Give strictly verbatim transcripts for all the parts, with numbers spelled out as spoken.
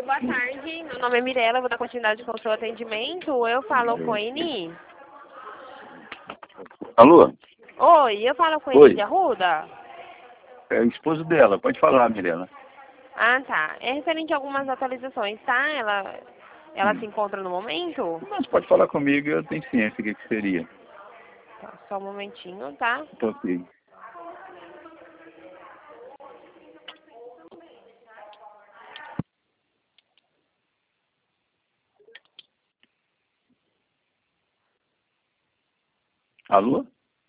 boa tarde. Meu nome é Mirela, vou dar continuidade com o seu atendimento. Eu falo com a Eni. Alô? Oi, eu falo com a Oi. Eni de Arruda? É o esposo dela, pode falar, Mirela. Ah, tá. É referente a algumas atualizações, tá? Ela, ela Hum. se encontra no momento? Mas pode falar comigo, eu tenho ciência do que, que seria. Tá, só um momentinho, tá? Tô ok. Alô?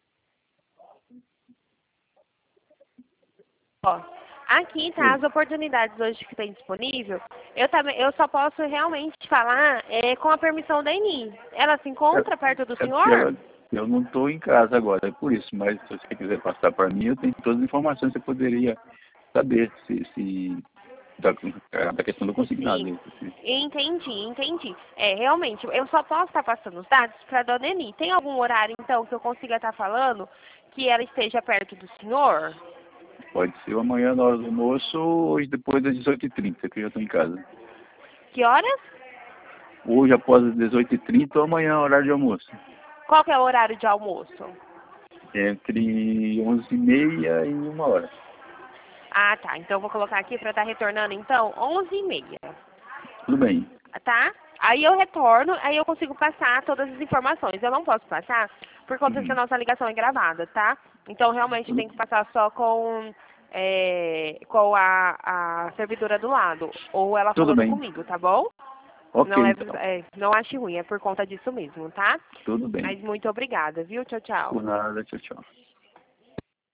Ó, aqui tá Oi. as oportunidades hoje que tem disponível. Eu também, eu só posso realmente falar é, com a permissão da Eni. Ela se encontra perto do É, é porque senhor? ela, eu não estou em casa agora, é por isso. Mas se você quiser passar para mim, eu tenho todas as informações que você poderia saber se, se da, da questão do consignado. Sim, Né? Se- entendi, entendi. É, realmente, eu só posso estar passando os dados para a dona Eni. Tem algum horário, então, que eu consiga estar falando que ela esteja perto do senhor? Pode ser amanhã na hora do almoço ou hoje depois das dezoito e trinta, que eu já estou em casa. Que horas? Hoje após as dezoito e trinta ou amanhã, horário de almoço. Qual que é o horário de almoço? Entre onze e meia e uma hora. Ah, tá. Então, eu vou colocar aqui para estar retornando, então, onze e meia. Tudo bem. Tá? Aí eu retorno, aí eu consigo passar todas as informações. Eu não posso passar por conta que a Uhum. nossa ligação é gravada, tá? Então, realmente, tem que passar só com, é, com a, a servidora do lado. Ou ela Tudo falando bem. comigo, tá bom? Ok, Não é, então. é, não ache ruim, é por conta disso mesmo, tá? Tudo bem. Mas muito obrigada, viu? Tchau, tchau. Por nada, tchau, tchau.